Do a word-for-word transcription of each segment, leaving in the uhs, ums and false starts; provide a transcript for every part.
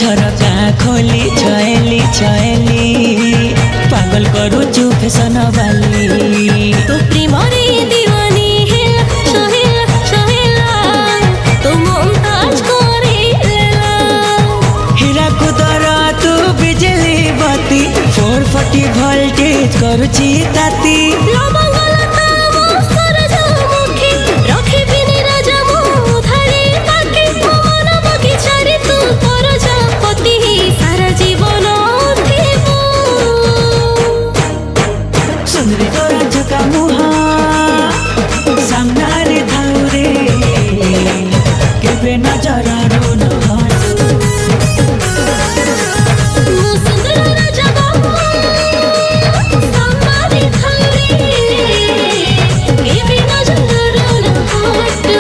झरका खोली छयली छयली पागल करूछु फैशन वाली तो प्रेम रे दीवानी हेला सोहेला सोहेला तो मुमताज करेला हीरा कुदर तू बिजली बत्ती फोर फोर्टी वोल्टेज करूची ताती लवंगलता मो सरजमुखी रखिबिनी राजा मो धारे ताके मन बगिचारे तू प्रजापति सारा जीवन थिबो सुंदरी तोरा झका मुहा सामनारे धाउरे केबे नजररो नहटु मो सुंदर राजा बाबू सामने थारे केबे नजररो नहटु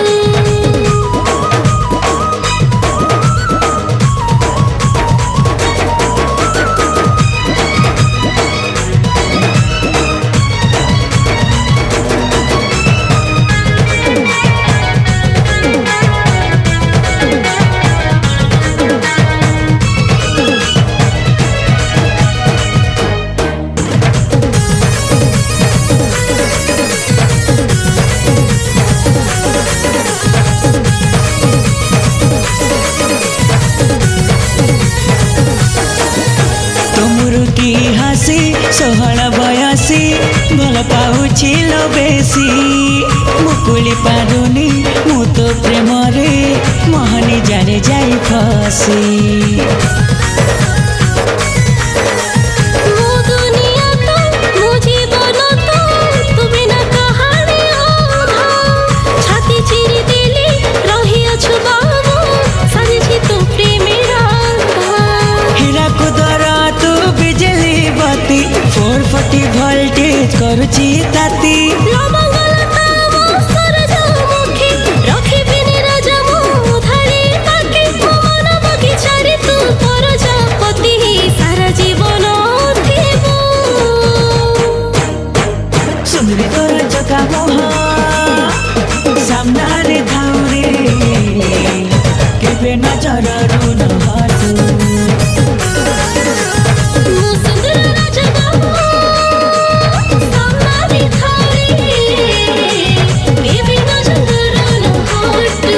तुमरु की हसी सोहल बयसी भल पाउछि लो बेसी मुकुली पारुनी मु तो प्रेम रे मोहनी जाने जाई फसी मो दुनिया तो मो जीवन तो तू बिना कहानी आधा छाती चिरी दिली रही अछु बाबू साजी तू प्रेमी राधा हीरा कुदर तू बिजली बत्ती फोर फोर्टी वोल्टेज करूची ताती लवंगलता मो सरजमुखी रखिबिनी राजा मो धारे ताके मन बगिचारे तू प्रजापति सारा जीवन थिबो सुंदरी तोरा झका मुहा सामनारे धाउरे केबे नजररो नहटु मो सुंदर राजा बाबू सामने थारे केबे नजररो नहटु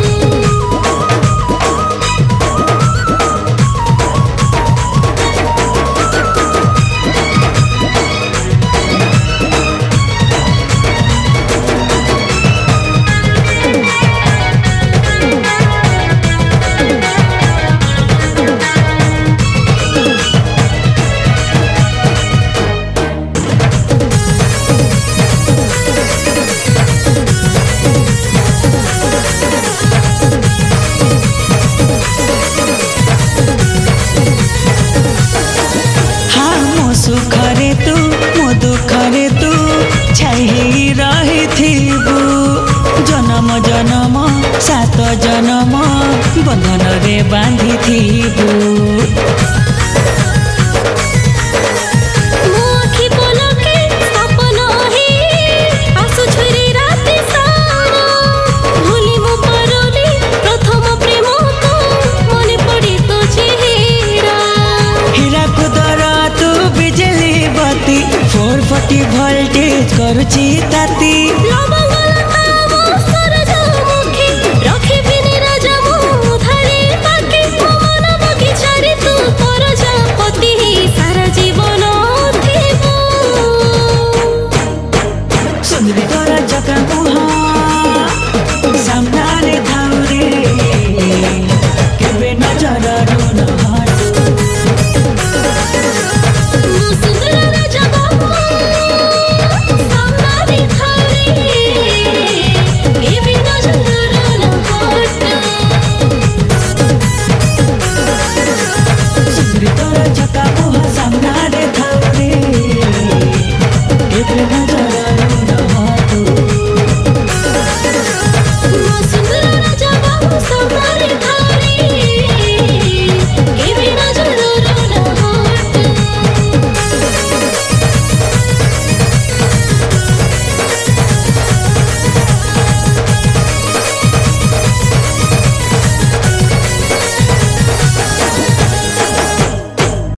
हाँ मो सुखरे तू मो दुखरे तू छाई रहिथिबु जन्म जन्म सात जन्म बंधन रे बांधिथिबु मो आखि पलके सपन ही आसु छुरी राति सारा भूली मो पारली प्रथम प्रेम को मने पड़ी तो चेहरा हीरा कुदर तू बिजली बत्ती फोर फोर्टी वोल्टेज करूची ताती लव